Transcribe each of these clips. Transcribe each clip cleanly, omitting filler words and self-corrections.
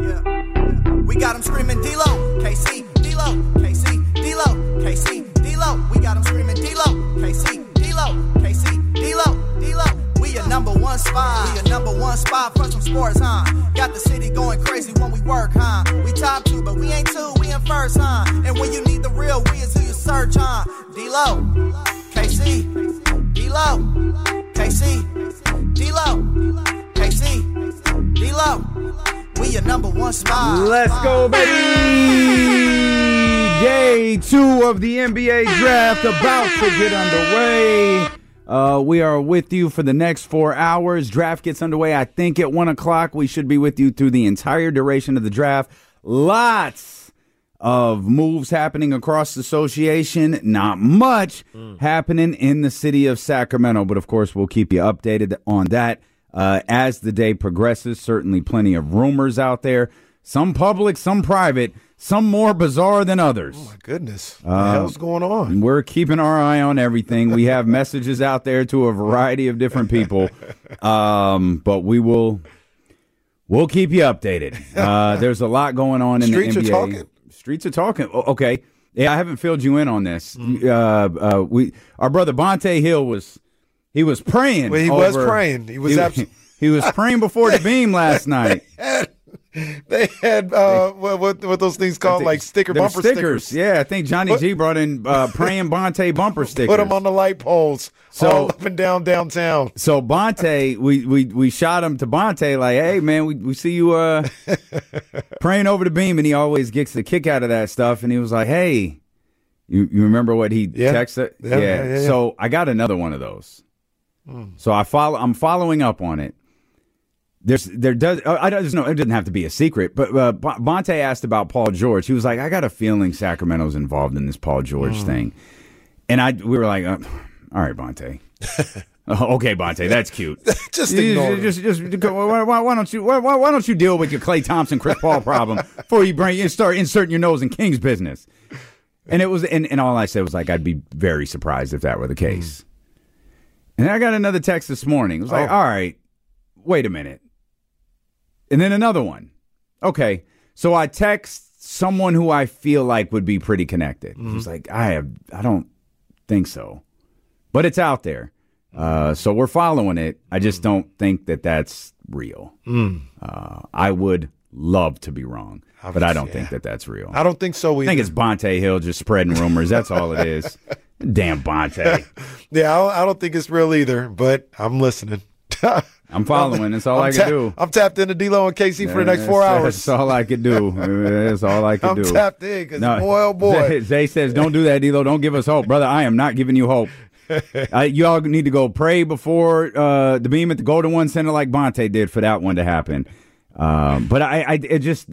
We got them screaming D-Lo, KC, D-Lo, KC, D-Lo, KC, D-Lo. We got them screaming D-Lo, KC, D-Lo, KC, D-Lo, D-Lo. We your number one spot. We your number one spot for some sports, huh? Got the city going crazy when we work, huh? We top 2, but we ain't 2, we in first, huh? And when you need the real, we is who you search, huh? D-Lo, KC, D-Lo, KC, D-Lo, KC, D-Lo. We your number one spot. Let's go, baby! Day 2 of the NBA draft about to get underway. We are with you for the next 4 hours. Draft gets underway, I think, at 1 o'clock. We should be with you through the entire duration of the draft. Lots of moves happening across the association. Not much happening in the city of Sacramento. But, of course, we'll keep you updated on that as the day progresses. Certainly plenty of rumors out there. Some public, some private, some more bizarre than others. Oh, my goodness. What the hell's going on? We're keeping our eye on everything. We have messages out there to a variety of different people. But we'll keep you updated. There's a lot going on in the NBA. Streets are talking. Streets are talking. Okay. Yeah, I haven't filled you in on this. Our brother Bonte Hill was praying. Well, he was praying. He was praying before the beam last night. They had what those things called, like bumper stickers. Yeah, I think Johnny G brought in praying Bonte bumper stickers. Put them on the light poles, all up and down downtown. So Bonte, we shot him to Bonte like, hey man, we see you praying over the beam, and he always gets a kick out of that stuff. And he was like, hey, you remember what he texted? Yeah. So I got another one of those. So I'm following up on it. It doesn't have to be a secret, but Bonte asked about Paul George. He was like, I got a feeling Sacramento's involved in this Paul George thing. And we were like, all right, Bonte. Okay, Bonte, that's cute. Just ignore why don't you deal with your Klay Thompson, Chris Paul problem before you start inserting your nose in King's business? And it was, and all I said was like, I'd be very surprised if that were the case. And then I got another text this morning. It was like, all right, wait a minute. And then another one. Okay, so I text someone who I feel like would be pretty connected. He was like, I don't think so. But it's out there. So we're following it. I just don't think that that's real. I would love to be wrong, but I don't think that that's real. I don't think so either. I think it's Bonte Hill just spreading rumors. That's all it is. Damn Bonte. Yeah, I don't think it's real either, but I'm listening. I'm following. That's all I can do. I'm tapped into D-Lo and KC for the next 4 hours. That's all I can do. That's all I can do. I'm tapped in because, boy, oh boy. Zay says, don't do that, D-Lo. Don't give us hope. Brother, I am not giving you hope. You all need to go pray before the beam at the Golden One Center like Bonte did for that one to happen. But it just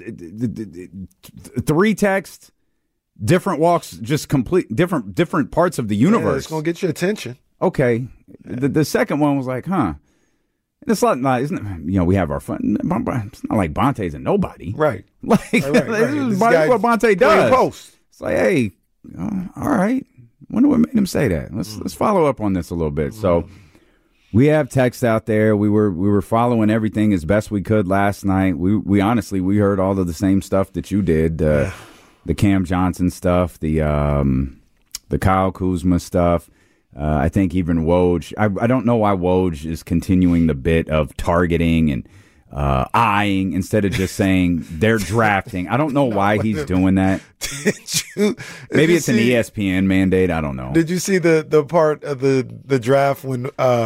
3 texts, different walks, just complete different parts of the universe. Yeah, it's going to get your attention. Okay. The second one was like, it's not, isn't it, we have our fun. It's not like Bonte's a nobody. Right. Like, right. This is what Bonte does. Post. It's like, hey, all right. Wonder what made him say that. Let's follow up on this a little bit. So we have text out there. We were following everything as best we could last night. We honestly, we heard all of the same stuff that you did. The Cam Johnson stuff, the Kyle Kuzma stuff. I think even Woj. I don't know why Woj is continuing the bit of targeting and eyeing instead of just saying they're drafting. I don't know why he's doing that. Maybe it's an ESPN mandate. I don't know. Did you see the part of the draft when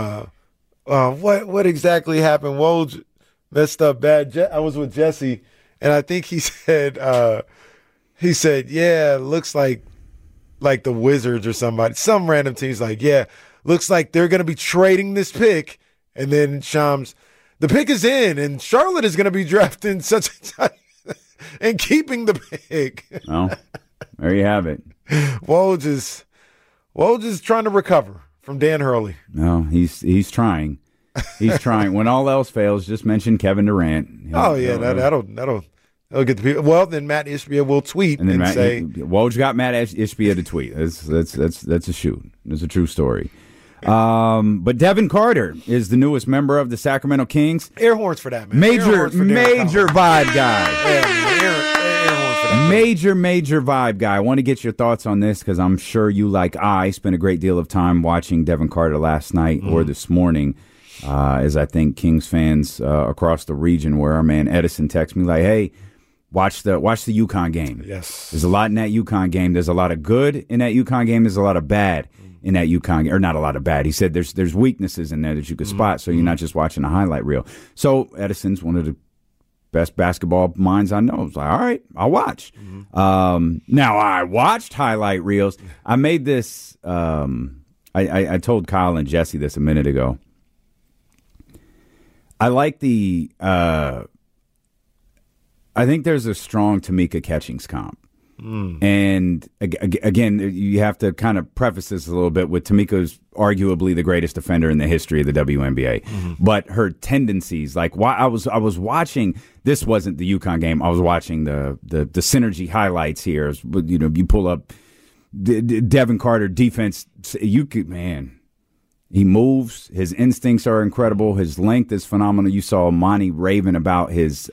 what exactly happened? Woj messed up bad. I was with Jesse, and I think he said yeah, looks like the Wizards or somebody, some random team's like, yeah, looks like they're going to be trading this pick. And then Shams, the pick is in, and Charlotte is going to be drafting such a time and keeping the pick. Well, there you have it. Woj is trying to recover from Dan Hurley. No, he's trying. He's trying. When all else fails, just mention Kevin Durant. That'll get the people. Well, then Matt Ishbia will tweet and say, Woj got Matt Ishbia to tweet. That's a shoot. It's a true story. But Devin Carter is the newest member of the Sacramento Kings. Air horns for that, man. Major vibe guy. Yeah, man. Air horns for that. Major vibe guy. I want to get your thoughts on this because I'm sure you, like I, spent a great deal of time watching Devin Carter last night or this morning. As I think Kings fans across the region, where our man Edison texts me like, "Hey, watch the UConn game." Yes, there's a lot in that UConn game. There's a lot of good in that UConn game. There's a lot of bad in that UConn, or not a lot of bad. He said there's weaknesses in there that you could spot, so you're not just watching a highlight reel. So Edison's one of the best basketball minds I know. I was like, all right, I'll watch. Now I watched highlight reels. I made this. I told Kyle and Jesse this a minute ago. I like the I think there's a strong Tamika Catchings comp. And again, you have to kind of preface this a little bit with Tamika's arguably the greatest defender in the history of the WNBA. But her tendencies, like I was watching, this wasn't the UConn game. I was watching the synergy highlights here. You know, you pull up Devin Carter defense. You could, man. He moves. His instincts are incredible. His length is phenomenal. You saw Monty raving about his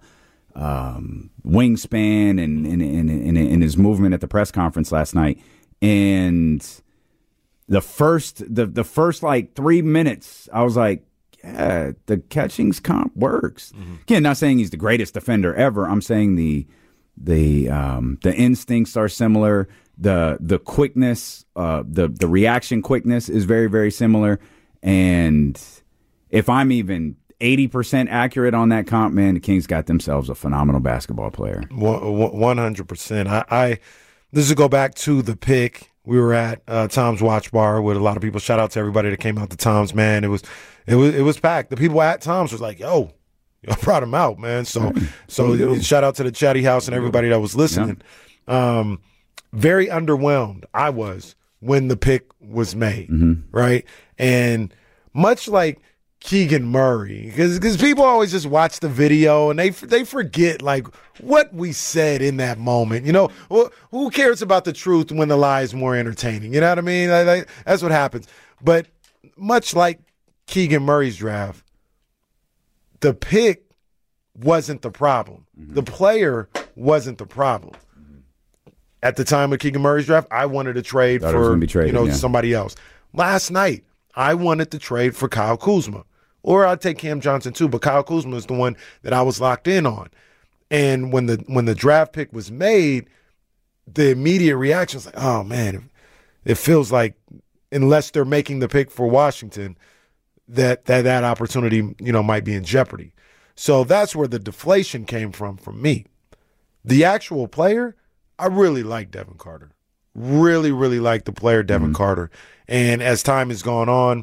wingspan and his movement at the press conference last night. And the first like 3 minutes, I was like, yeah, the Catchings comp works. Again, not saying he's the greatest defender ever. I'm saying the instincts are similar. The quickness, the reaction quickness is very, very similar. And if I'm even 80% accurate on that comp, man, the Kings got themselves a phenomenal basketball player. 100%. This is go back to the pick. We were at Tom's Watch Bar with a lot of people. Shout out to everybody that came out to Tom's, man. It was packed. The people at Tom's was like, yo, I brought him out, man. So shout out to the Chatty House and everybody that was listening. Yeah. Very underwhelmed I was when the pick was made, right? And much like Keegan Murray, because people always just watch the video and they forget like what we said in that moment. You know, who cares about the truth when the lie is more entertaining? You know what I mean? That's what happens. But much like Keegan Murray's draft, the pick wasn't the problem. The player wasn't the problem. At the time of Keegan Murray's draft, I wanted to trade somebody else. Last night, I wanted to trade for Kyle Kuzma. Or I'd take Cam Johnson too, but Kyle Kuzma is the one that I was locked in on. And when the draft pick was made, the immediate reaction was like, oh man, it feels like unless they're making the pick for Washington, that opportunity, might be in jeopardy. So that's where the deflation came from me. The actual player, I really like Devin Carter. Really, really like the player Devin Carter. And as time has gone on,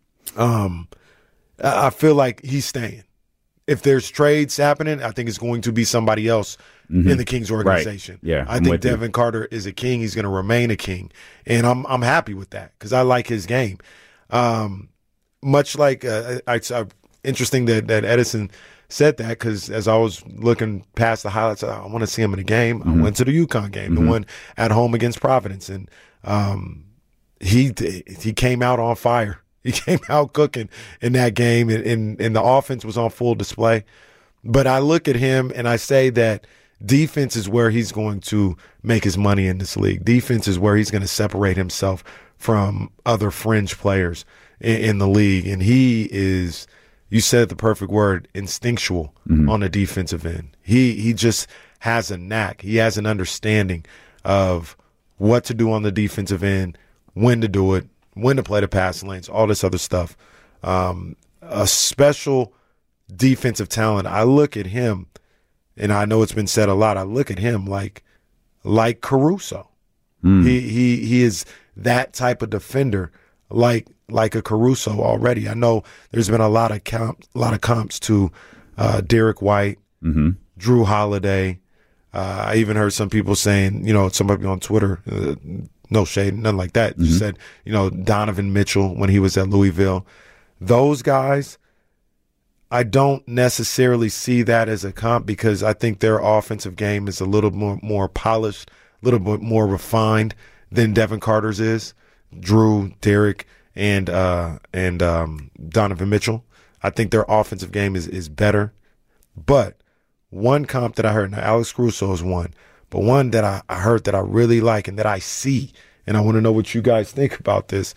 I feel like he's staying. If there's trades happening, I think it's going to be somebody else in the Kings organization. Right. Yeah, I think Devin Carter is a King. He's going to remain a King. And I'm happy with that because I like his game. Much like interesting that Edison said that because as I was looking past the highlights, I want to see him in a game. I went to the UConn game, the one at home against Providence, and he came out on fire. He came out cooking in that game, and the offense was on full display. But I look at him and I say that defense is where he's going to make his money in this league. Defense is where he's going to separate himself from other fringe players in the league. And he is, you said the perfect word, instinctual on the defensive end. He just has a knack. He has an understanding of what to do on the defensive end, when to do it, when to play the passing lanes, all this other stuff. A special defensive talent. I look at him, and I know it's been said a lot, I look at him like Caruso. He is that type of defender, like a Caruso already. I know there's been a lot of comps to Derek White, Drew Holiday. I even heard some people saying, somebody on Twitter, no shade, nothing like that, just said, Donovan Mitchell when he was at Louisville. Those guys, I don't necessarily see that as a comp because I think their offensive game is a little more polished, a little bit more refined than Devin Carter's is. Drew, Derek, and Donovan Mitchell. I think their offensive game is better. But one comp that I heard, now Alex Caruso is one, but one that I heard that I really like and that I see, and I want to know what you guys think about this.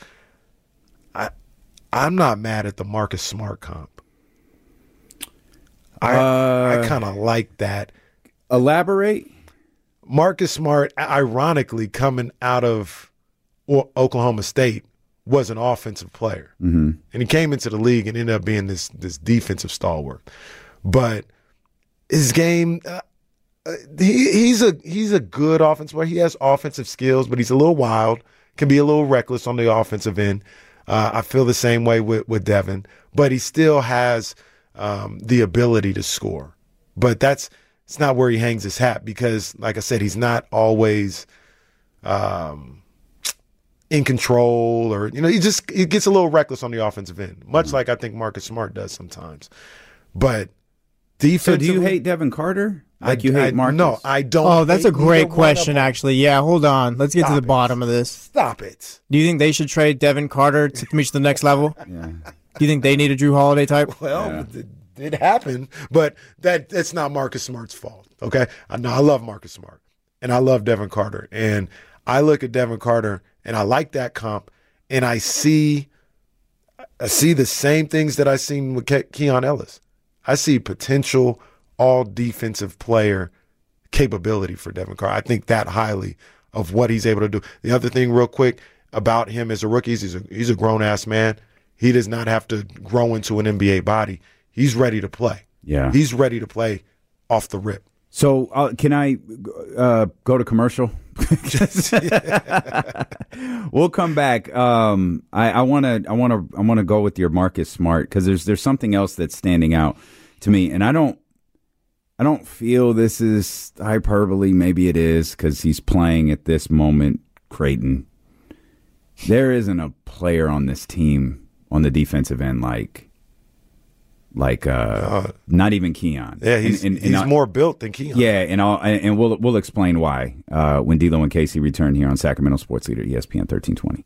I'm not mad at the Marcus Smart comp. I kind of like that. Elaborate. Marcus Smart, ironically, coming out of Oklahoma State, was an offensive player. Mm-hmm. And he came into the league and ended up being this defensive stalwart. But his game, he's a good offensive player. He has offensive skills, but he's a little wild, can be a little reckless on the offensive end. I feel the same way with Devin, but he still has the ability to score. But it's not where he hangs his hat because, like I said, he's not always in control, or he gets a little reckless on the offensive end, much like I think Marcus Smart does sometimes. But defensively, so do you hate Devin Carter? Like you hate Marcus? No, I don't. Oh, that's a great question, actually. actually. Yeah, hold on. Let's get to the bottom of this. Stop it. Do you think they should trade Devin Carter to reach the next level? Yeah. Do you think they need a Drew Holiday type? Well, it happened, but that's not Marcus Smart's fault. Okay, I love Marcus Smart, and I love Devin Carter, and I look at Devin Carter, and I like that comp, and I see the same things that I seen with Keon Ellis. I see potential all defensive player capability for Devin Carter. I think that highly of what he's able to do. The other thing, real quick, about him as a rookie, he's a grown ass man. He does not have to grow into an NBA body. He's ready to play. Yeah, he's ready to play off the rip. So can I go to commercial? We'll come back. I want to go with your Marcus Smart because there's something else that's standing out to me, and I don't feel this is hyperbole. Maybe it is because he's playing at this moment. Creighton. There isn't a player on this team on the defensive end like not even Keon. Yeah, he's more built than Keon. Yeah, and we'll explain why when D'Lo and Casey return here on Sacramento Sports Leader ESPN 1320.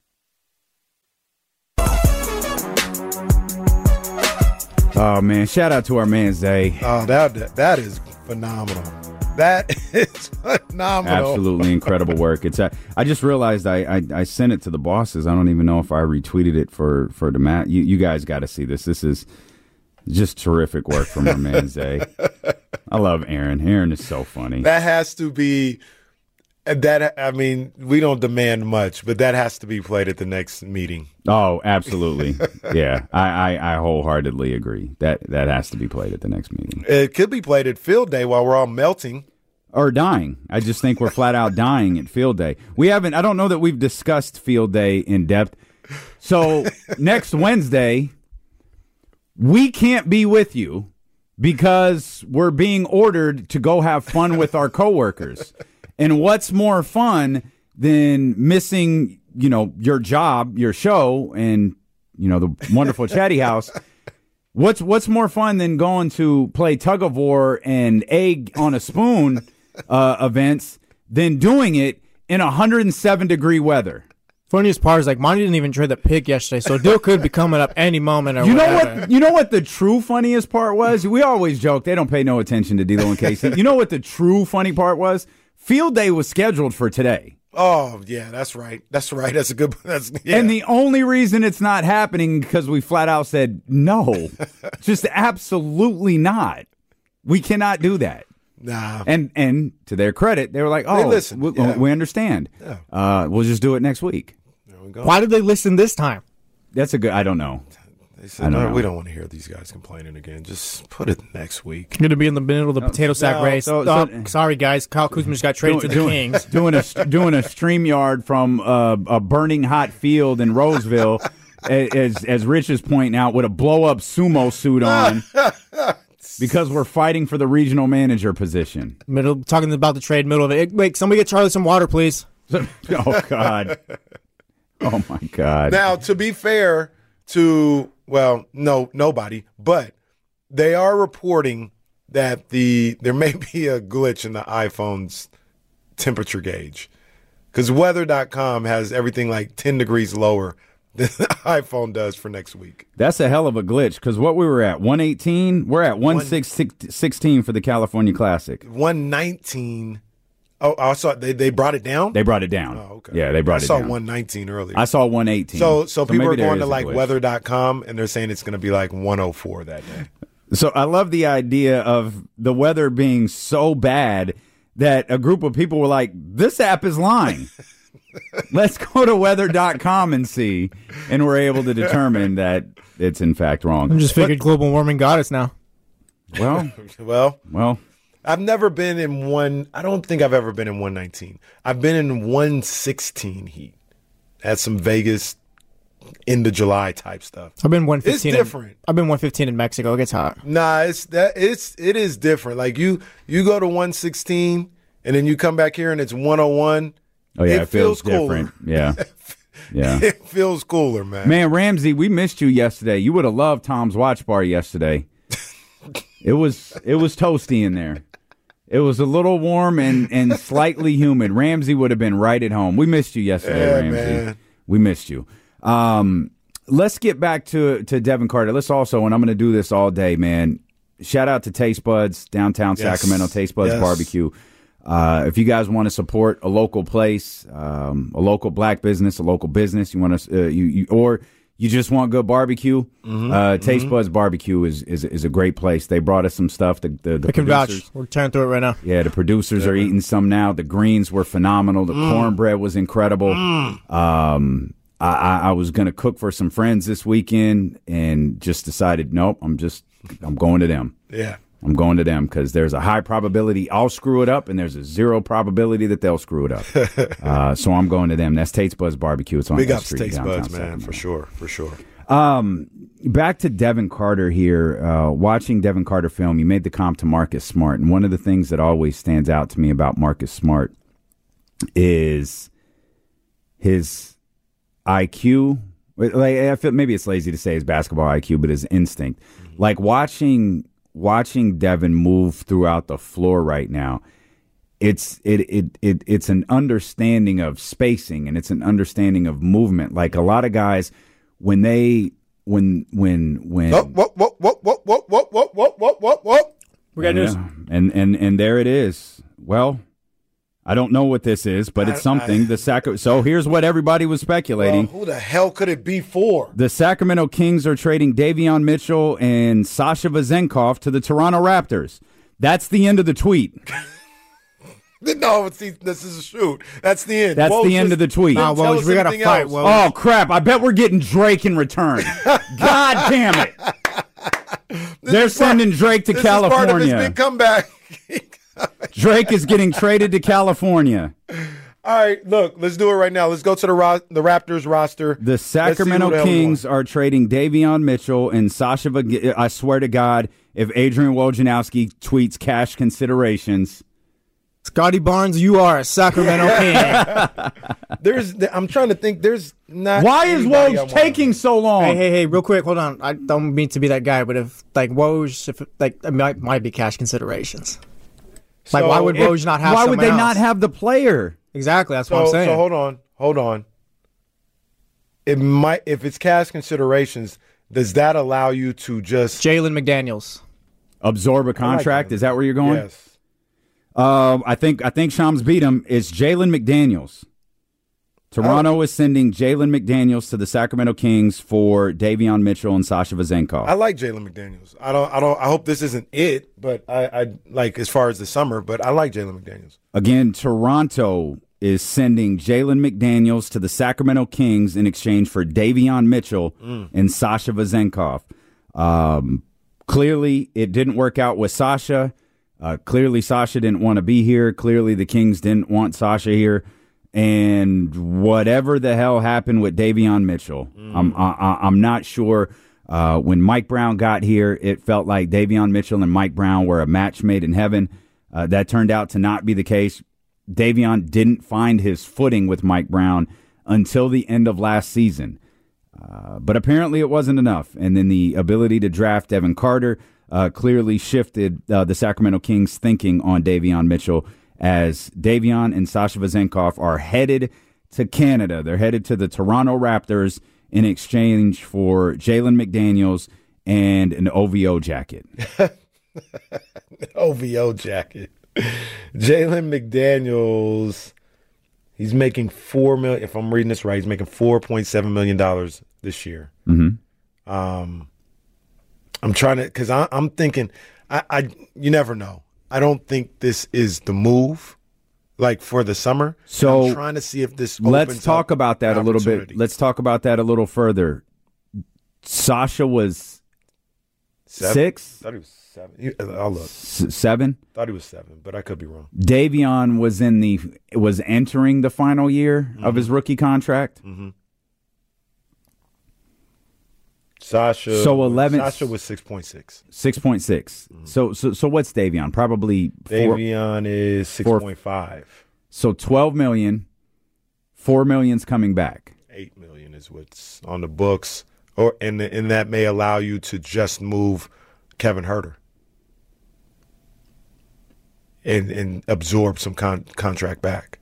Oh man, shout out to our man Zay. Oh, that is phenomenal. That is phenomenal. Absolutely incredible work. It's I just realized I sent it to the bosses. I don't even know if I retweeted it for the mat. You guys got to see this. This is just terrific work from our man Zay. I love Aaron. Aaron is so funny. That has to be that. I mean, we don't demand much, but that has to be played at the next meeting. Oh, absolutely. Yeah, I wholeheartedly agree. That has to be played at the next meeting. It could be played at field day while we're all melting. Or dying. I just think we're flat out dying at field day. I don't know that we've discussed field day in depth. So next Wednesday, we can't be with you because we're being ordered to go have fun with our coworkers. And what's more fun than missing, your job, your show, and, the wonderful Chatty House? What's more fun than going to play tug of war and egg on a spoon events than doing it in 107-degree weather? Funniest part is Monty didn't even trade the pick yesterday, so a deal could be coming up any moment. Or you know what the true funniest part was? We always joke they don't pay no attention to D'Lo and Casey. You know what the true funny part was? Field day was scheduled for today. Oh yeah, that's right. That's a good. Yeah. And the only reason it's not happening because we flat out said no, just absolutely not. We cannot do that. Nah. And to their credit, they were like, "Oh, listen. We understand. Yeah. We'll just do it next week." There we go. Why did they listen this time? That's a good. I don't know. They said, no, we don't want to hear these guys complaining again. Just put it next week. Going to be in the middle of the potato sack race. Sorry, guys. Kyle Kuzma just got traded to the Kings. Doing a StreamYard from a burning hot field in Roseville, as Rich is pointing out, with a blow-up sumo suit on. Because we're fighting for the regional manager position. Talking about the trade, middle of it. Wait, somebody get Charlie some water, please. Oh, God. Oh, my God. Now, to be fair to, nobody, but they are reporting that there may be a glitch in the iPhone's temperature gauge because weather.com has everything 10 degrees lower than the iPhone does for next week. That's a hell of a glitch because what we were at 118, we're at 1616 for the California Classic. 119. Oh, I saw they brought it down. They brought it down. Oh, okay. Yeah, they brought it down. I saw 119 earlier. I saw 118. So people are going to like weather.com and they're saying it's going to be like 104 that day. So I love the idea of the weather being so bad that a group of people were like, this app is lying. Let's go to weather.com and see. And we're able to determine that it's in fact wrong. I just figured global warming got us now. Well. I've never been in I don't think I've ever been in 119. I've been in 116 heat. Had some Vegas end of July type stuff. I've been 115. It's different. I've been 115 in Mexico. It gets hot. Nah, it is different. Like you go to 116 and then you come back here and it's 101. Oh yeah, it feels cooler. Different. Yeah. Yeah. It feels cooler, man. Man, Ramsey, we missed you yesterday. You would have loved Tom's Watch Bar yesterday. It was toasty in there. It was a little warm and slightly humid. Ramsey would have been right at home. We missed you yesterday, Ramsey. Man. We missed you. Let's get back to Devin Carter. Let's also, and I'm going to do this all day, man. Shout out to Taste Buds, downtown Sacramento, Taste Buds Barbecue. If you guys want to support a local place, a local black business, a local business, you want to, or you just want good barbecue, Taste Buds Barbecue is a great place. They brought us some stuff. The can vouch. We're tearing through it right now. Yeah, the producers are eating some now. The greens were phenomenal. The cornbread was incredible. I was going to cook for some friends this weekend and just decided, nope, I'm going to them. Yeah. I'm going to them because there's a high probability I'll screw it up and there's a 0 probability that they'll screw it up. So I'm going to them. That's Taste Buds Barbecue. It's on Big that ups street, Taste Buds, man, Sacramento. for sure. Back to Devin Carter here. Watching Devin Carter film, you made the comp to Marcus Smart. And one of the things that always stands out to me about Marcus Smart is his IQ. Like, I feel maybe it's lazy to say his basketball IQ, but his instinct. Like watching Devin move throughout the floor right now, it's an understanding of spacing and it's an understanding of movement. Like a lot of guys, when What? We got news. And there it is. Well, I don't know what this is, but it's something. So here's what everybody was speculating. Well, who the hell could it be for? The Sacramento Kings are trading Davion Mitchell and Sasha Vezenkov to the Toronto Raptors. That's the end of the tweet. No, this is a shoot. That's the end. That's the end of the tweet. Nah, Woj, we got to fight, Woj. Oh, crap. I bet we're getting Drake in return. God damn it. They're sending Drake to California. This is part of his big comeback. Drake is getting traded to California. All right, look, let's do it right now. Let's go to the Raptors roster. The Sacramento Kings are trading Davion Mitchell and Sasha. I swear to God, if Adrian Wojnarowski tweets cash considerations. Scotty Barnes, you are a Sacramento King. I'm trying to think. There's not. Why is Woj taking so long? Hey, real quick, hold on. I don't mean to be that guy, but if Woj, it might be cash considerations. Like, why would Woj not have? Why would they else? not have the player? Exactly, that's what I'm saying. So hold on. It might, if it's cash considerations, does that allow you to just Jalen McDaniels absorb a contract? Is that where you're going? Yes. I think Shams beat him. It's Jalen McDaniels. Toronto is sending Jalen McDaniels to the Sacramento Kings for Davion Mitchell and Sasha Vezenkov. I like Jalen McDaniels. I hope this isn't it, but I like as far as the summer, but I like Jalen McDaniels. Again, Toronto is sending Jalen McDaniels to the Sacramento Kings in exchange for Davion Mitchell and Sasha Vezenkov. Clearly, it didn't work out with Sasha. Clearly, Sasha didn't want to be here. Clearly, the Kings didn't want Sasha here. And whatever the hell happened with Davion Mitchell, I'm not sure. When Mike Brown got here, it felt like Davion Mitchell and Mike Brown were a match made in heaven. That turned out to not be the case. Davion didn't find his footing with Mike Brown until the end of last season. But apparently it wasn't enough. And then the ability to draft Devin Carter clearly shifted the Sacramento Kings' thinking on Davion Mitchell, as Davion and Sasha Vezenkov are headed to Canada. They're headed to the Toronto Raptors in exchange for Jalen McDaniels and an OVO jacket. OVO jacket. Jalen McDaniels, he's making $4 million. If I'm reading this right, he's making $4.7 million this year. Mm-hmm. I'm trying to, because I'm thinking, you never know. I don't think this is the move, like for the summer. So I'm trying to see if this. Let's talk about that a little bit. Let's talk about that a little further. Sasha was 6. I thought he was 7. I'll look. 7. Thought he was 7, but I could be wrong. Davion was entering the final year of his rookie contract. Mm-hmm. Sasha. So 11. Sasha was 6.6. 6.6. Mm-hmm. So what's Davion? Probably 4. Davion is 6.5. So $12 million. $4 million's coming back. $8 million is what's on the books, and that may allow you to just move Kevin Huerter and absorb some contract back.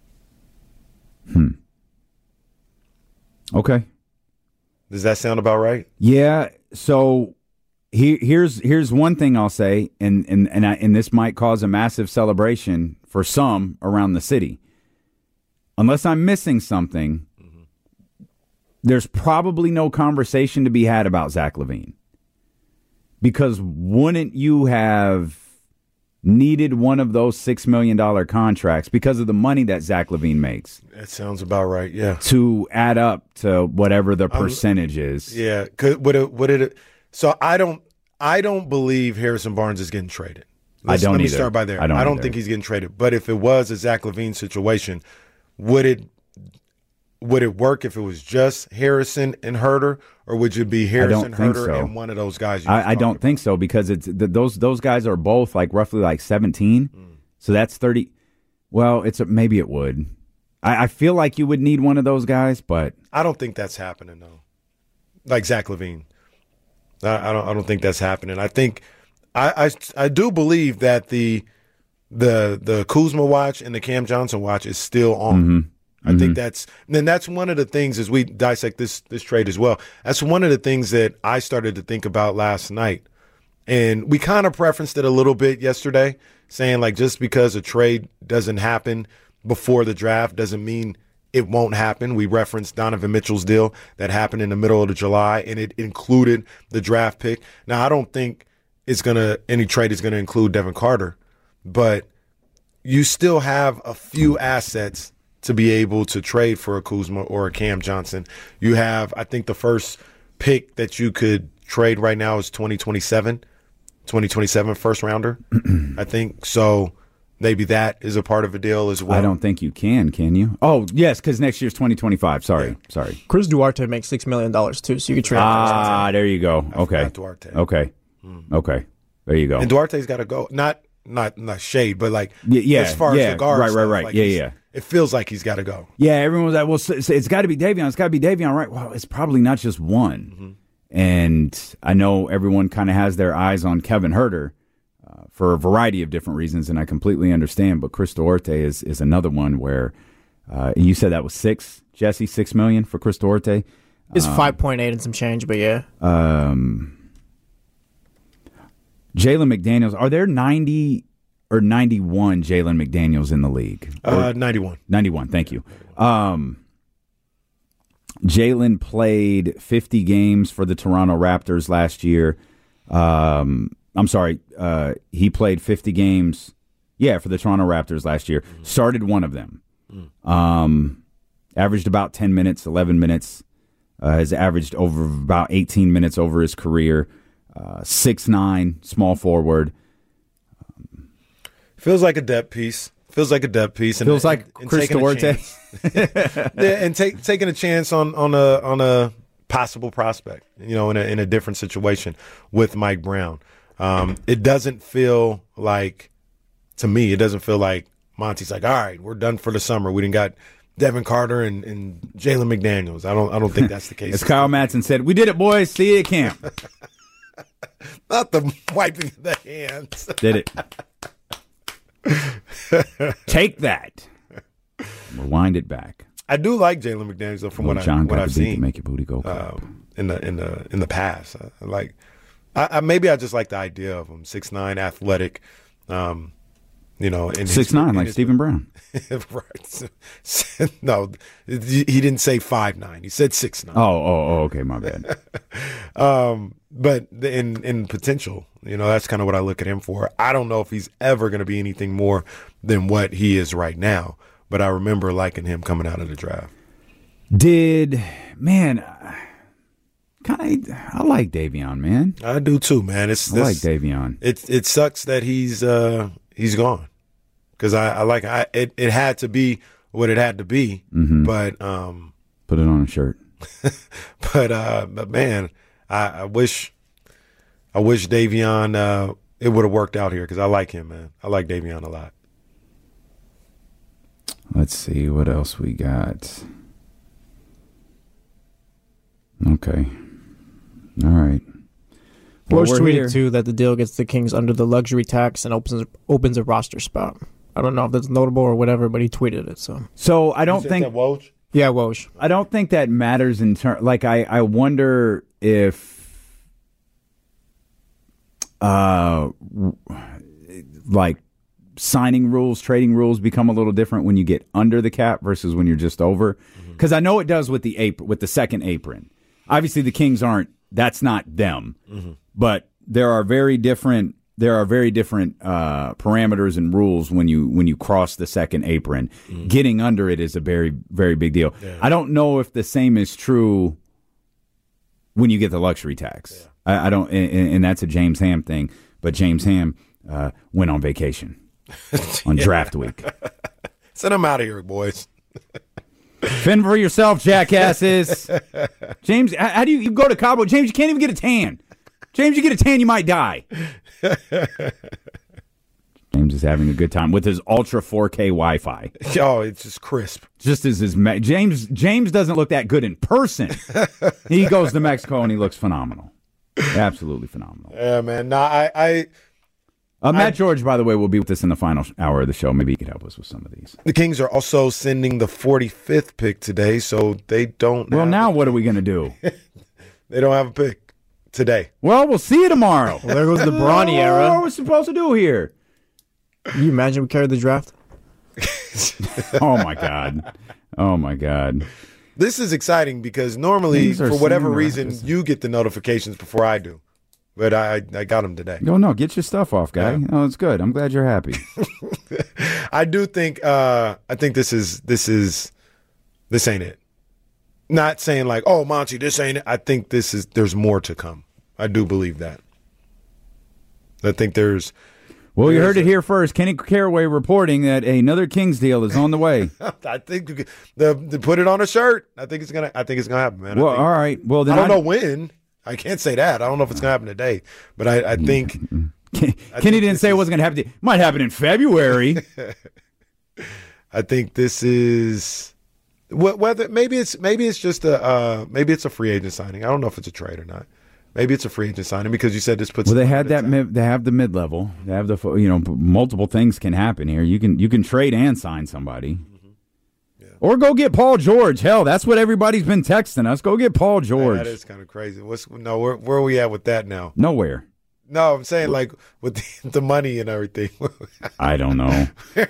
Okay. Does that sound about right? Yeah. So here's one thing I'll say, and this might cause a massive celebration for some around the city. Unless I'm missing something, there's probably no conversation to be had about Zach LaVine. Because wouldn't you have needed one of those $6 million contracts because of the money that Zach LaVine makes? That sounds about right, yeah. To add up to whatever the percentage is. Yeah. So I don't believe Harrison Barnes is getting traded. Let me start by there. I don't think he's getting traded. But if it was a Zach LaVine situation, would it work if it was just Harrison and Huerter, or would it be Harrison, Huerter, and one of those guys? I don't think so, because it's those guys are both like roughly like 17, so that's 30. Well, maybe it would. I feel like you would need one of those guys, but I don't think that's happening though. Like Zach LaVine, I don't think that's happening. I think I do believe that the Kuzma watch and the Cam Johnson watch is still on. Mm-hmm. I think that's one of the things as we dissect this trade as well. That's one of the things that I started to think about last night. And we kind of preferenced it a little bit yesterday, saying like just because a trade doesn't happen before the draft doesn't mean it won't happen. We referenced Donovan Mitchell's deal that happened in the middle of July, and it included the draft pick. Now, I don't think any trade is going to include Devin Carter, but you still have a few assets to be able to trade for a Kuzma or a Cam Johnson. You have, I think the first pick that you could trade right now is 2027 first rounder, I think. So maybe that is a part of a deal as well. I don't think you can you? Oh, yes, because next year's 2025. Sorry. Chris Duarte makes $6 million too, so you could trade him. There you go. Okay. Duarte. Okay. Okay. There you go. And Duarte's got to go. Not shade, but like as far as the guards. Right. Like yeah. It feels like he's got to go. Yeah, everyone was like, well, it's got to be Davion. It's got to be Davion, right? Well, it's probably not just one. Mm-hmm. And I know everyone kind of has their eyes on Kevin Huerter for a variety of different reasons, and I completely understand. But Chris Duarte is another one where you said that was 6, Jesse, $6 million for Chris Duarte. It's 5.8 and some change, but yeah. Jalen McDaniels, are there 90 or 91 Jalen McDaniels in the league? 91. 91, thank you. Jalen played 50 games for the Toronto Raptors last year. I'm sorry, he played 50 games, for the Toronto Raptors last year. Started one of them. Averaged about 10 minutes, 11 minutes. Has averaged over about 18 minutes over his career. 6'9", small forward. Feels like a depth piece. Feels like Chris Duarte. And taking a chance on a possible prospect, in a different situation with Mike Brown. It doesn't feel like, to me, Monty's like, all right, we're done for the summer. We didn't got Devin Carter and Jalen McDaniels. I don't think that's the case. As Kyle Madsen said, we did it, boys. See you at camp. Not the wiping of the hands. Did it. Take that. Rewind it back. I do like Jalen McDaniels though, from what John got I've the beat to seen make your booty go clap. in the past. Maybe I just like the idea of him, 6'9", athletic. And 6'9", like Stephen Brown. Right. No, he didn't say 5'9". He said 6'9". Oh, okay, my bad. But in potential, that's kind of what I look at him for. I don't know if he's ever going to be anything more than what he is right now, but I remember liking him coming out of the draft. I like Davion, man. I do too, man. I like Davion. It sucks that he's gone, because it had to be what it had to be. Mm-hmm. But put it on a shirt. but man, I wish Davion it would have worked out here, because I like him, man. I like Davion a lot. Let's see what else we got. Okay. All right. Woj we're tweeted here. too that the deal gets the Kings under the luxury tax and opens a roster spot. I don't know if that's notable or whatever, but he tweeted it. So I don't think. Woj? Yeah, Woj. I don't think that matters in terms. Like I wonder if, like signing rules, trading rules become a little different when you get under the cap versus when you're just over. Because I know it does with the second apron. Obviously, the Kings aren't. That's not them. But there are very different. Parameters and rules when you cross the second apron. Getting under it is a very, very big deal. Yeah. I don't know if the same is true when you get the luxury tax. Yeah. I don't, and that's a James Ham thing. But James Ham went on vacation on draft week. Send him out of here, boys. Fend for yourself, jackasses. James, how do you go to Cabo? James, you can't even get a tan. James, you get a tan, you might die. James is having a good time with his Ultra 4K Wi-Fi. Oh, it's just crisp. Just as James doesn't look that good in person. He goes to Mexico and he looks phenomenal. Absolutely phenomenal. Yeah, man. No, Matt George, by the way, will be with us in the final hour of the show. Maybe he could help us with some of these. The Kings are also sending the 45th pick today, so they don't. Well, now what are we going to do? They don't have a pick today. Well, we'll see you tomorrow. Well, there goes the Bronny era. What are we supposed to do here? Can you imagine we carried the draft? Oh, my God. This is exciting because normally, for whatever reason, you get the notifications before I do. But I got them today. No, get your stuff off, guy. Yeah. Oh, it's good. I'm glad you're happy. I do think I think this ain't it. Not saying like, oh, Monty, this ain't it. I think there's more to come. I do believe that. I think there's. Well, you heard it here first. Kenny Caraway reporting that another Kings deal is on the way. I think they put it on a shirt. I think it's gonna happen, man. Well, all right. Well, then I don't know when. I can't say that. I don't know if it's gonna happen today, but I think Kenny didn't say it wasn't gonna happen. Might happen in February. I think this is whether maybe it's just maybe it's a free agent signing. I don't know if it's a trade or not. Maybe it's a free agent signing because you said this puts. Well, they had that. They have the mid level. They have the multiple things can happen here. You can trade and sign somebody. Yeah. Or go get Paul George. Hell, that's what everybody's been texting us. Go get Paul George. That is kind of crazy. Where are we at with that now? Nowhere. No, I'm saying like with the money and everything. I don't know.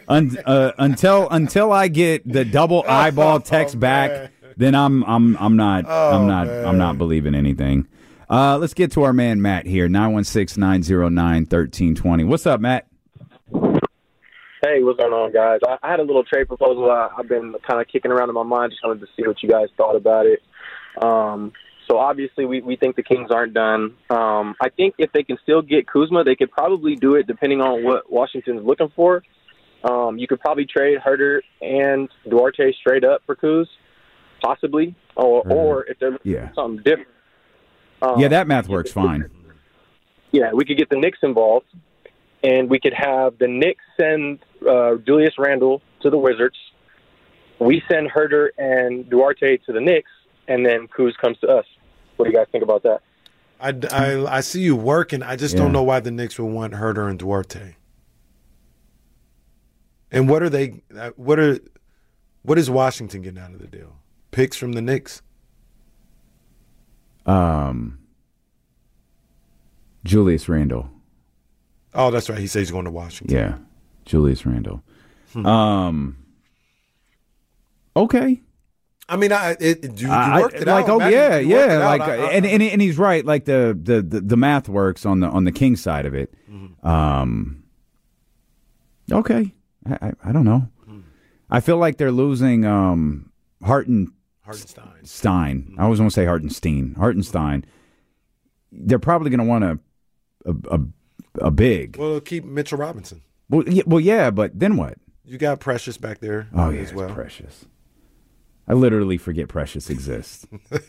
Until I get the double eyeball text back, then I'm not believing anything. Let's get to our man Matt here. 916-909-1320. What's up, Matt? Hey, what's going on, guys? I had a little trade proposal I've been kind of kicking around in my mind. Just wanted to see what you guys thought about it. So obviously we think the Kings aren't done. I think if they can still get Kuzma, they could probably do it depending on what Washington's looking for. You could probably trade Herter and Duarte straight up for Kuz, possibly. Or if they're looking for something different. That math works fine. Yeah, we could get the Knicks involved, and we could have the Knicks send Julius Randle to the Wizards. We send Herter and Duarte to the Knicks, and then Kuz comes to us. What do you guys think about that? I see you working. I just don't know why the Knicks would want Herter and Duarte. And what are What is Washington getting out of the deal? Picks from the Knicks? Julius Randle. Oh, that's right. He says he's going to Washington. Yeah, Julius Randle. Okay. I mean, you worked it like, out. oh man. You worked it out. And he's right. Like the math works on the King side of it. Okay, I don't know. I feel like they're losing Hartenstein. I always want to say Hartenstein. They're probably going to want a big. Well, keep Mitchell Robinson. Well, yeah, but then what? You got Precious back there as well. Precious. I literally forget Precious exists.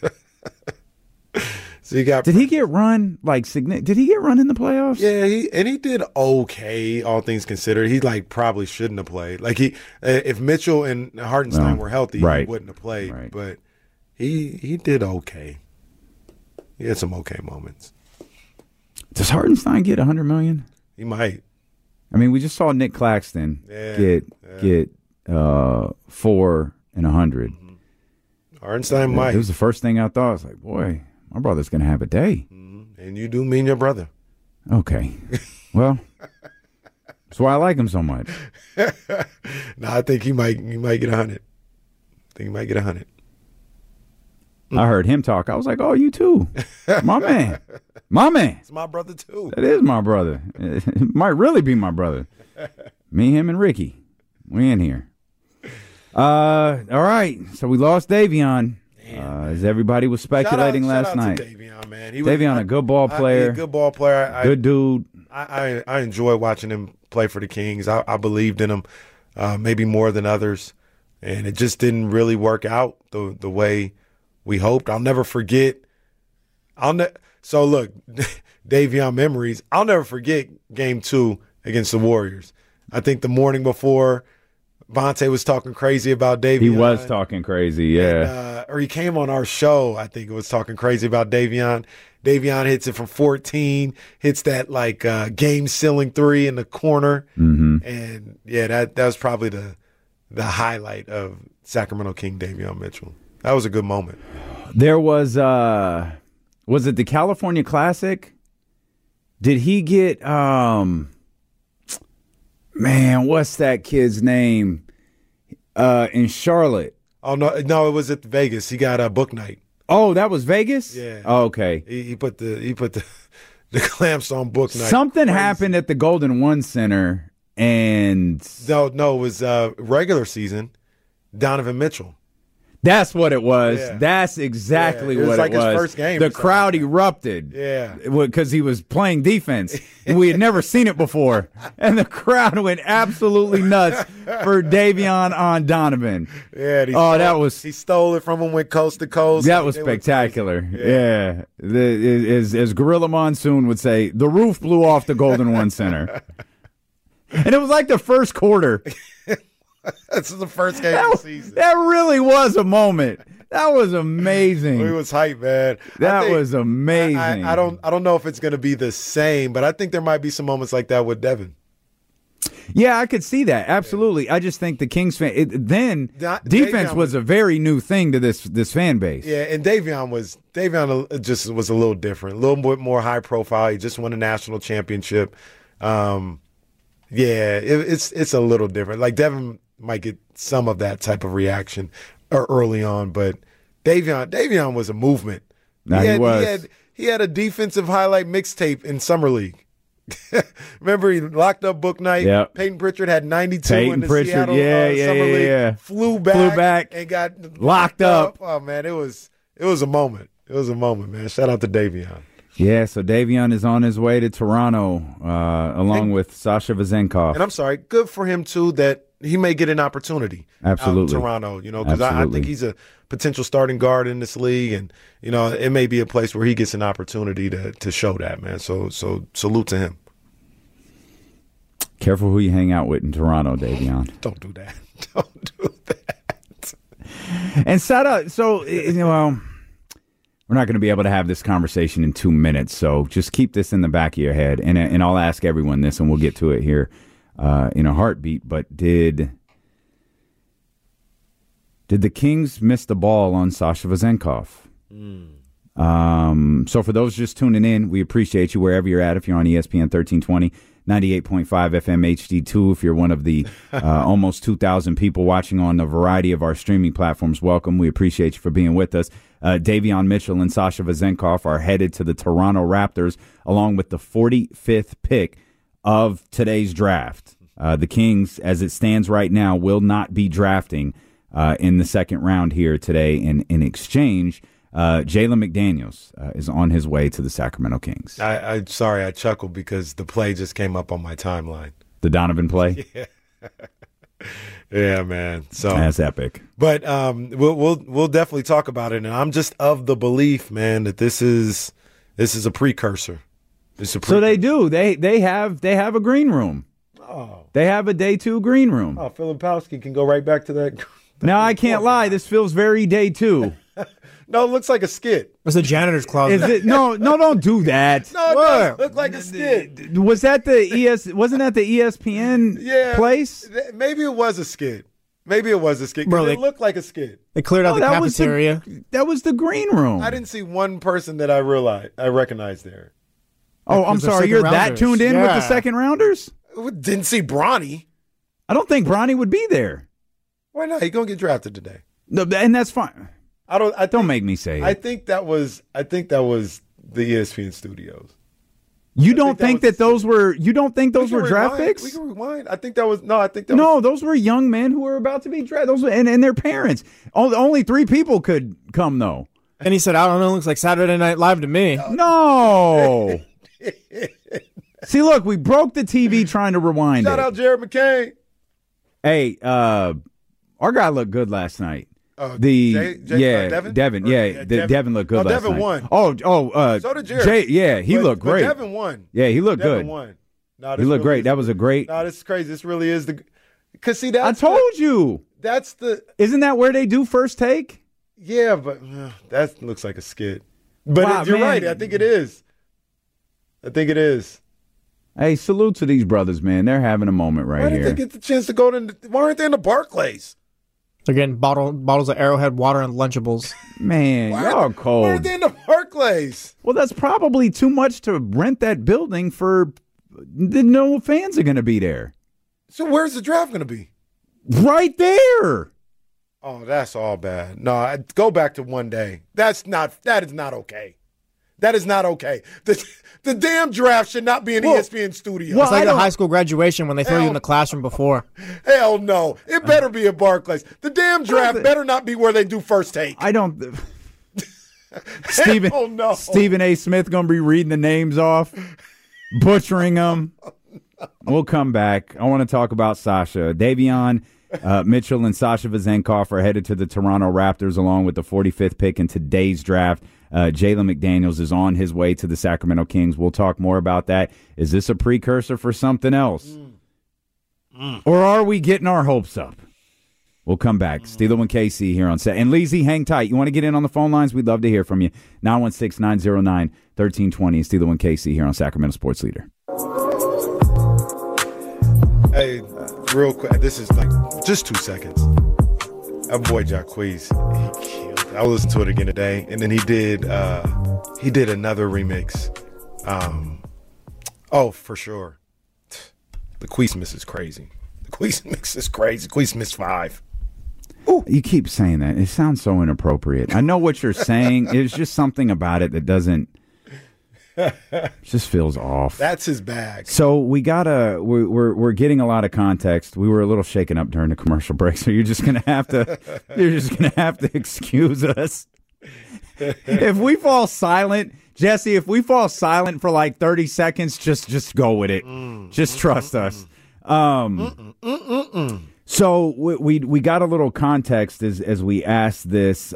So you got. Did he get run Did he get run in the playoffs? Yeah, he did okay, all things considered. He probably shouldn't have played. If Mitchell and Hartenstein were healthy, he wouldn't have played. Right. But he did okay. He had some okay moments. Does Hartenstein get $100 million? He might. I mean, we just saw Nick Claxton get 4 and 100. Hartenstein might. It was the first thing I thought. I was like, boy, my brother's going to have a day. And you do mean your brother. Okay. Well, that's why I like him so much. No, I think he might get 100. I think he might get 100. I heard him talk. I was like, oh, you too. My man. It's my brother too. That is my brother. It might really be my brother. Me, him, and Ricky. We in here. All right. So we lost Davion. As everybody was speculating last night. To Davion, man. Davion, a good ball player. Good ball player. Good dude. I enjoy watching him play for the Kings. I believed in him maybe more than others. And it just didn't really work out the way we hoped. I'll never forget. So look, Davion memories. I'll never forget Game 2 against the Warriors. I think the morning before, Vontae was talking crazy about Davion. He was talking crazy, yeah. Or he came on our show, I think it was talking crazy about Davion. Davion hits it from 14, hits that game-sealing 3 in the corner. Mm-hmm. And, yeah, that was probably the highlight of Sacramento King Davion Mitchell. That was a good moment. There was it the California Classic? Did he get what's that kid's name? In Charlotte. Oh no, it was at Vegas. He got a book night. Oh, that was Vegas? Yeah. Oh, okay. He put the clamps on book night. Something happened at the Golden One Center and No, it was regular season. Donovan Mitchell. That's what it was. Yeah. That's exactly it was what like it was. his first game The or something. crowd erupted. Yeah. Because he was playing defense. And we had never seen it before. And the crowd went absolutely nuts for Davion on Donovan. Yeah. He stole it from him, went coast to coast. That was spectacular. Yeah. As Gorilla Monsoon would say, the roof blew off the Golden One Center. And it was like the first quarter. That's the first game of the season. That really was a moment. That was amazing. It was hype, man. That was amazing. I don't know if it's going to be the same, but I think there might be some moments like that with Devin. Yeah, I could see that. Absolutely. Yeah. I just think the Kings fan defense was a very new thing to this fan base. Yeah, and Davion just was a little different, a little bit more high profile. He just won a national championship. Yeah, it's a little different. Like Devin might get some of that type of reaction early on, but Davion was a movement. He had a defensive highlight mixtape in Summer League. Remember, he locked up book night. Yep. Peyton Pritchard had 92 in the Seattle Summer League. Yeah. Flew back and got locked up. Oh man, it was a moment. It was a moment, man. Shout out to Davion. Yeah, so Davion is on his way to Toronto along with Sasha Vezenkov. And I'm sorry, good for him too that he may get an opportunity Absolutely. out in Toronto, because I think he's a potential starting guard in this league, and it may be a place where he gets an opportunity to show that, man. So salute to him. Careful who you hang out with in Toronto, Davion. Don't do that. Don't do that. And shout out, so we're not going to be able to have this conversation in 2 minutes, so just keep this in the back of your head, and I'll ask everyone this, and we'll get to it here in a heartbeat. But did Did the Kings miss the ball on Sasha Vezenkov? So for those just tuning in, we appreciate you wherever you're at. If you're on ESPN 1320, 98.5 FM HD2, if you're one of the almost 2,000 people watching on a variety of our streaming platforms, welcome. We appreciate you for being with us. Davion Mitchell and Sasha Vezenkov are headed to the Toronto Raptors along with the 45th pick of today's draft. The Kings, as it stands right now, will not be drafting in the second round here today. In exchange, Jalen McDaniels is on his way to the Sacramento Kings. I'm sorry, I chuckled because the play just came up on my timeline. The Donovan play? Yeah, man. So that's epic. But we'll definitely talk about it. And I'm just of the belief, man, that this is a precursor. So they do. They have a green room. Oh. They have a day 2 green room. Oh, Filipowski can go right back to that. Now I can't lie. This feels very day 2. No, it looks like a skit. It's the janitor's closet. Is it? No, don't do that. No, it does look like a skit. Was that the Wasn't that the ESPN place? Maybe it was a skit. Maybe it was a skit. Bro, it looked like a skit. They cleared out the cafeteria. That was the green room. I didn't see one person that I recognized there. Oh, I'm sorry. You're that tuned in with the second rounders? Didn't see Bronny. I don't think Bronny would be there. Why not? He's gonna get drafted today. No, and that's fine. Don't make me say it. I think that was the ESPN studios. You don't think those were draft picks? We can rewind. I think that was those were young men who were about to be drafted. And their parents. Only 3 people could come though. And he said, "I don't know. Looks like Saturday Night Live to me." No. See, look, we broke the TV trying to rewind Shout out Jared McCain. Hey, our guy looked good last night. Devin? Devin? Yeah, Devin looked good last Devin night. won. So did Jared. He looked great. But Devin won. Yeah, he looked Devin good. Won. He looked great. That was a great. No, this is crazy. This really is because see, I told you. Isn't that where they do first take? Yeah, but that looks like a skit. But you're right. I think it is. Hey, salute to these brothers, man. They're having a moment right here. Why didn't they get the chance to go to? Why aren't they in the Barclays? They're getting bottles of Arrowhead water and Lunchables. Man, y'all cold. Why aren't they in the Barclays? Well, that's probably too much to rent that building for. No fans are going to be there. So where's the draft going to be? Right there. Oh, that's all bad. No, go back to one day. That is not okay. That is not okay. The damn draft should not be in ESPN studio. It's like the high school graduation when they throw you in the classroom before. Hell no. It better be at Barclays. The damn draft better not be where they do first take. I don't. Stephen A. Smith going to be reading the names off, butchering them. We'll come back. I want to talk about Sasha. Davion Mitchell and Sasha Vezenkov are headed to the Toronto Raptors along with the 45th pick in today's draft. Jalen McDaniels is on his way to the Sacramento Kings. We'll talk more about that. Is this a precursor for something else? Or are we getting our hopes up? We'll come back. Steelo and KC here on set. And Leezy, hang tight. You want to get in on the phone lines? We'd love to hear from you. 916-909-1320. Steelo and KC here on Sacramento Sports Leader. Hey, real quick. This is like just 2 seconds. Our boy Jacquees, he killed it. I listened to it again today, and then he did another remix. For sure. The Queese mix is crazy. The Queese mix is crazy. Queese mix 5. Ooh. You keep saying that. It sounds so inappropriate. I know what you're saying. It's just something about it that doesn't. Just feels off. That's his bag. So we're getting a lot of context. We were a little shaken up during the commercial break, so you're just gonna have to excuse us. If we fall silent, Jesse, if we fall silent for like 30 seconds, just go with it. Just trust us. So we got a little context as we asked this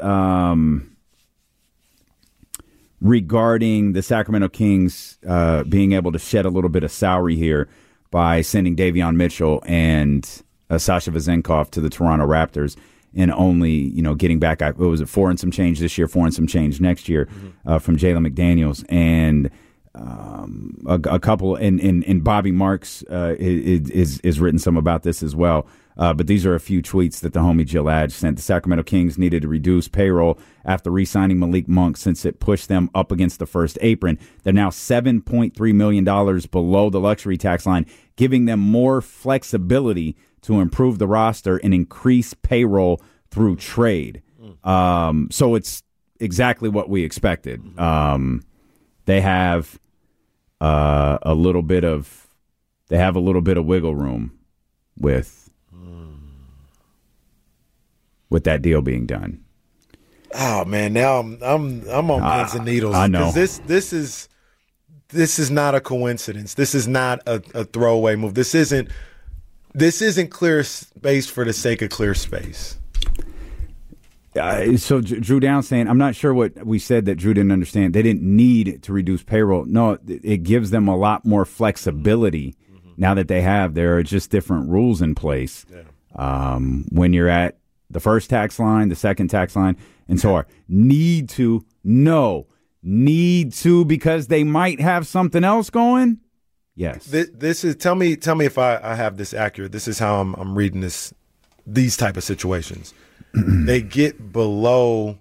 regarding the Sacramento Kings being able to shed a little bit of salary here by sending Davion Mitchell and Sasha Vezenkov to the Toronto Raptors and only, getting back, what was it, 4 and some change this year, 4 and some change next year from Jalen McDaniels. And a couple, and Bobby Marks is written some about this as well. But these are a few tweets that the homie Jill Adge sent. The Sacramento Kings needed to reduce payroll after re-signing Malik Monk since it pushed them up against the first apron. They're now $7.3 million below the luxury tax line, giving them more flexibility to improve the roster and increase payroll through trade. So it's exactly what we expected. They have a little bit of wiggle room with that deal being done. Oh man, now I'm on pins and needles. I know. This is not a coincidence. This is not a throwaway move. This isn't clear space for the sake of clear space. So Drew Down saying, I'm not sure what we said that Drew didn't understand. They didn't need to reduce payroll. No, it gives them a lot more flexibility now that there are just different rules in place. Yeah. When you're at the first tax line, the second tax line, and so on. Need to because they might have something else going. Yes. This is tell me if I have this accurate. This is how I'm reading these type of situations. They get below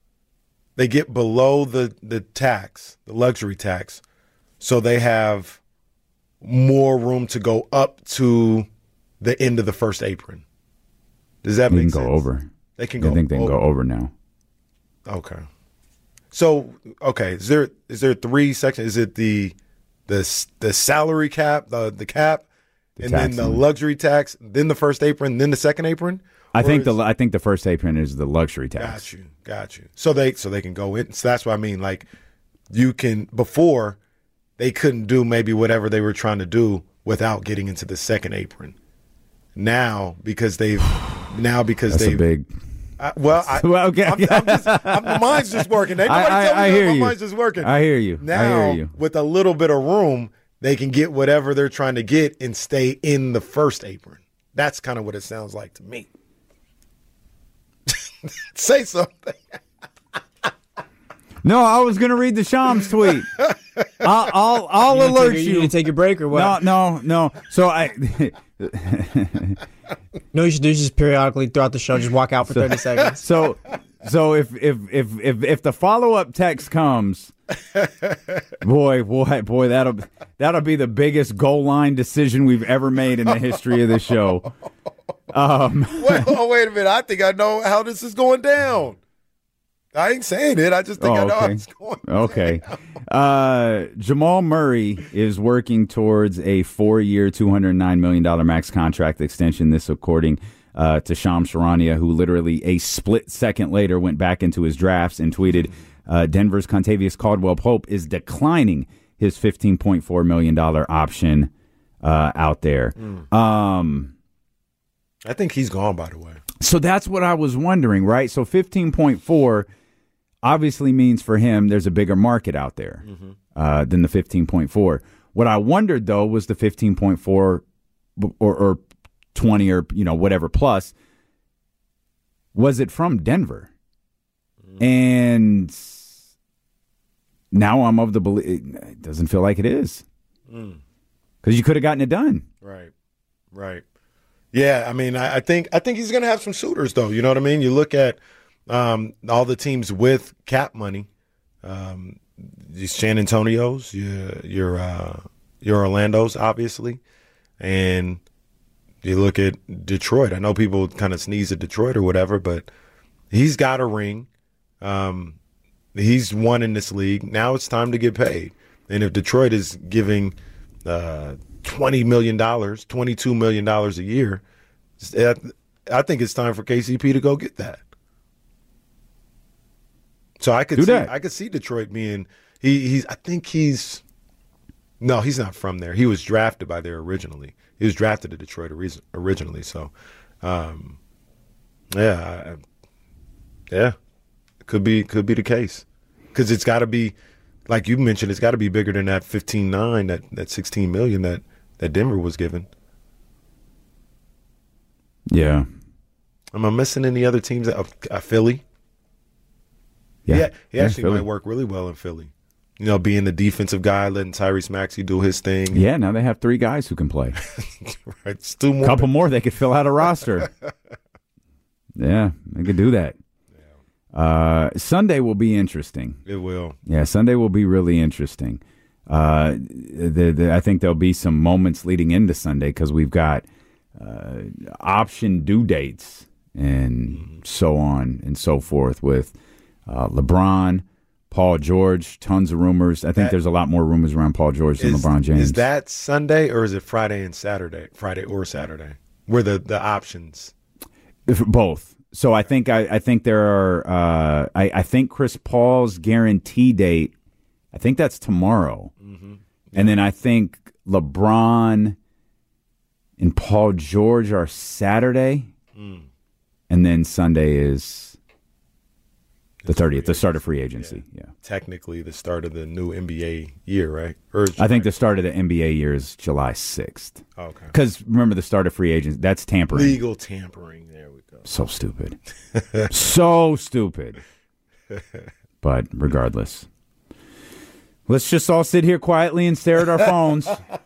the tax, the luxury tax, so they have more room to go up to the end of the first apron. Does that make sense? They can go over. They can go. I think they can go over now. Okay. So is there three sections? Is it the salary cap, the cap, and then the luxury tax, then the first apron, then the second apron? I think the first apron is the luxury tax. Got you. So they can go in. So that's what I mean. Like you can before they couldn't do maybe whatever they were trying to do without getting into the second apron. Now because they've big. Okay. The mind's just working. Ain't nobody tell me my mind's just working. I hear you. Now with a little bit of room, they can get whatever they're trying to get and stay in the first apron. That's kind of what it sounds like to me. Say something. No, I was going to read the Shams tweet. I'll alert you. You need to take a break or what? No. So No, you should do just periodically throughout the show. Just walk out for 30 seconds. So if the follow-up text comes, boy, that'll be the biggest goal line decision we've ever made in the history of the show. Wait a minute. I think I know how this is going down. I ain't saying it. I just think I know how it's going down. Okay. Jamal Murray is working towards a 4-year, $209 million max contract extension. This according to Shams Charania, who literally a split second later went back into his drafts and tweeted, Denver's Contavious Caldwell-Pope is declining his $15.4 million option out there. I think he's gone, by the way. So that's what I was wondering, right? So 15.4 obviously means for him there's a bigger market out there than the 15.4. What I wondered, though, was the 15.4 or 20 or whatever plus, was it from Denver? And now I'm of the belief it doesn't feel like it is. Because you could have gotten it done. Right. Yeah, I mean, I think he's going to have some suitors, though. You know what I mean? You look at all the teams with cap money, these San Antonios, your Orlandos, obviously, and you look at Detroit. I know people kind of sneeze at Detroit or whatever, but he's got a ring. He's won in this league. Now it's time to get paid. And if Detroit is giving $20 million, $22 million a year, I think it's time for KCP to go get that. So I could see Detroit being he's not from there. He was drafted by there originally. He was drafted to Detroit originally. So, yeah, could be the case because it's got to be, like you mentioned, it's got to be bigger than that 15.9, that $16 million that Denver was given. Yeah. Am I missing any other teams? Philly. Yeah, he actually might work really well in Philly. being the defensive guy, letting Tyrese Maxey do his thing. Yeah, now they have 3 guys who can play. Right, it's 2 more. A couple more, they could fill out a roster. Yeah, they could do that. Sunday will be interesting. It will. Yeah, Sunday will be really interesting. I think there'll be some moments leading into Sunday because we've got option due dates and so on and so forth with LeBron, Paul George, tons of rumors. I think there's a lot more rumors around Paul George than LeBron James. Is that Sunday or is it Friday or Saturday? Where the options? Both. So I think there are. I think Chris Paul's guarantee date. I think that's tomorrow, and then I think LeBron and Paul George are Saturday, and then Sunday is the 30th, the start of free agency. Yeah, technically the start of the new NBA year, right? I think the start of the NBA year is July 6th. Oh, okay. Because remember, the start of free agency, that's tampering. Legal tampering. There we go. So stupid. So stupid. But regardless, let's just all sit here quietly and stare at our phones.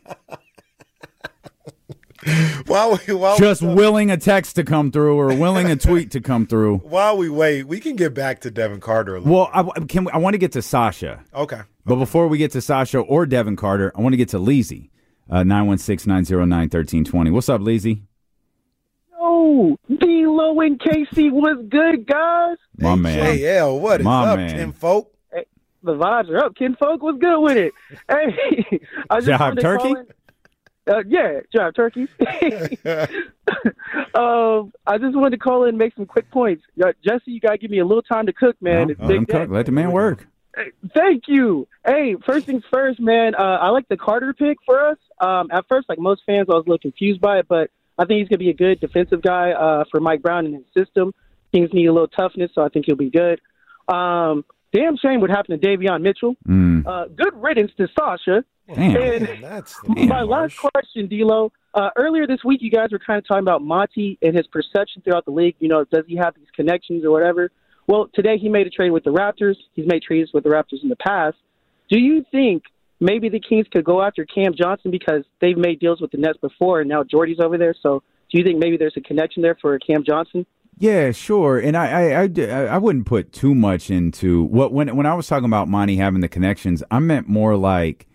While willing a text to come through or willing a tweet to come through. While we wait, we can get back to Devin Carter a little. Well, I want to get to Sasha. Okay. But before we get to Sasha or Devin Carter, I want to get to Leezy. 916-909-1320. What's up, Leezy? Yo, D-Lo and Casey was good, guys. My man. JL, what is My up, man. Tim Folk? Hey, the vibes are up. Ken Folk was good with it. Hey, I just Job wanted to turkey? call in. Yeah, job turkey. I just wanted to call in and make some quick points. Jesse, you got to give me a little time to cook, man. It's big day. Let the man work. Hey, thank you. Hey, first things first, man. I like the Carter pick for us. At first, like most fans, I was a little confused by it, but I think he's going to be a good defensive guy for Mike Brown and his system. Things need a little toughness, so I think he'll be good. Damn shame what happened to Davion Mitchell. Good riddance to Sasha. Damn. And That's my last question, D'Lo. Earlier this week, you guys were kind of talking about Monty and his perception throughout the league. Does he have these connections or whatever? Well, today he made a trade with the Raptors. He's made trades with the Raptors in the past. Do you think maybe the Kings could go after Cam Johnson because they've made deals with the Nets before and now Jordy's over there? So do you think maybe there's a connection there for Cam Johnson? Yeah, sure. And I wouldn't put too much into what when I was talking about Monty having the connections, I meant more like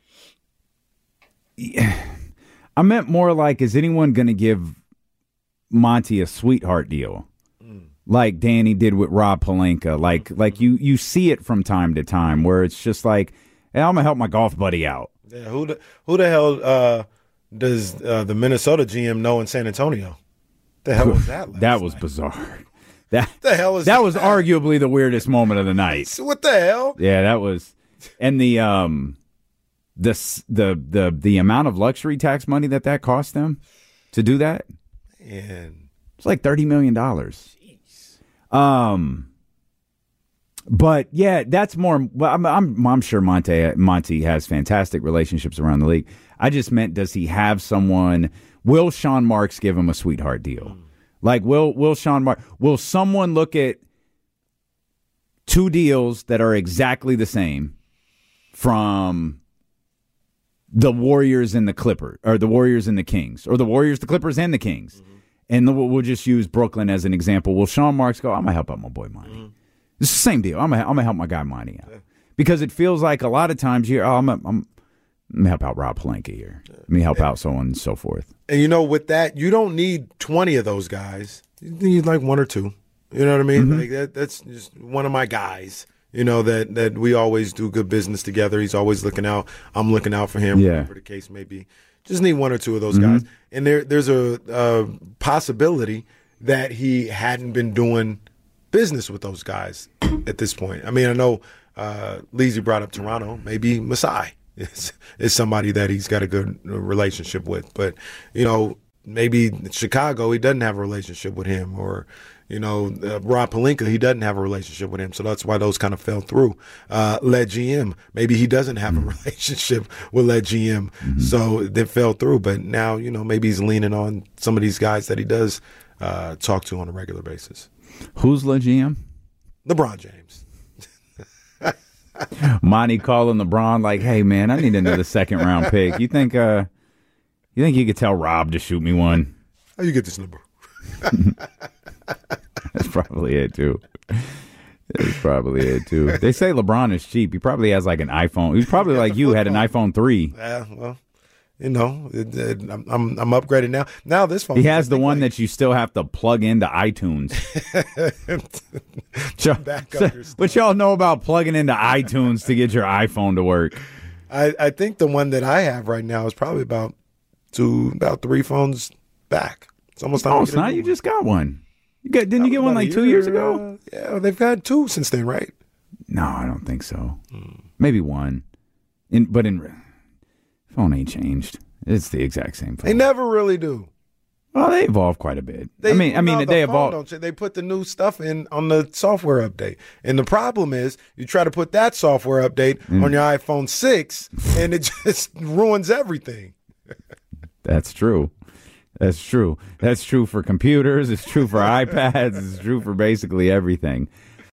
is anyone going to give Monty a sweetheart deal? Like Danny did with Rob Pelinka. Like you see it from time to time where it's just like, hey, I'm going to help my golf buddy out. Yeah, who the hell does the Minnesota GM know in San Antonio? The hell was that? That was bizarre. That was arguably the weirdest moment of the night. What the hell? Yeah, that was, and the amount of luxury tax money that cost them to do that. And it's like $30 million. But yeah, that's more. Well, I'm sure Monty has fantastic relationships around the league. I just meant, does he have someone? Will Sean Marks give him a sweetheart deal? Like, will Sean Marks? Will someone look at two deals that are exactly the same from the Warriors and the Clippers, or the Warriors and the Kings, or the Warriors, the Clippers, and the Kings? And we'll just use Brooklyn as an example. Will Sean Marks go, I'm going to help out my boy Monty? It's the same deal. I'm gonna help my guy Monty out. Because it feels like a lot of times I'm going to help out Rob Pelinka here. Let me help out so on and so forth. And with that, you don't need 20 of those guys. You need like one or two. You know what I mean? Like that's just one of my guys. That we always do good business together. He's always looking out. I'm looking out for him, whatever the case may be. Just need one or two of those guys. And there's a possibility that he hadn't been doing business with those guys at this point. I mean, I know Leezy brought up Toronto. Maybe Masai is somebody that he's got a good relationship with. But, maybe Chicago, he doesn't have a relationship with him. Or, Rob Pelinka, he doesn't have a relationship with him. So that's why those kind of fell through. Led GM, maybe he doesn't have a relationship with Led GM. So they fell through. But now, maybe he's leaning on some of these guys that he does talk to on a regular basis. Who's the GM? LeBron James. Monty calling LeBron like, "Hey man, I need another second round pick. You think you could tell Rob to shoot me one?" How you get this number? That's probably it too. That's probably it too. They say LeBron is cheap. He probably has like an iPhone. He's probably like you, had an iPhone 3. Yeah, well, I'm upgraded now. Now this phone. He has the one that you still have to plug into iTunes. What y'all know about plugging into iTunes to get your iPhone to work? I think the one that I have right now is probably about 3 phones back. It's almost time. Oh, it's not. You just got one. Didn't you get one like 2 years ago? Yeah, they've had 2 since then, right? No, I don't think so. Maybe one. Phone ain't changed. It's the exact same phone. They never really do. Well, they evolve quite a bit. They evolve. They put the new stuff in on the software update, and the problem is you try to put that software update on your iPhone 6, and it just ruins everything. That's true. That's true. That's true for computers. It's true for iPads. It's true for basically everything.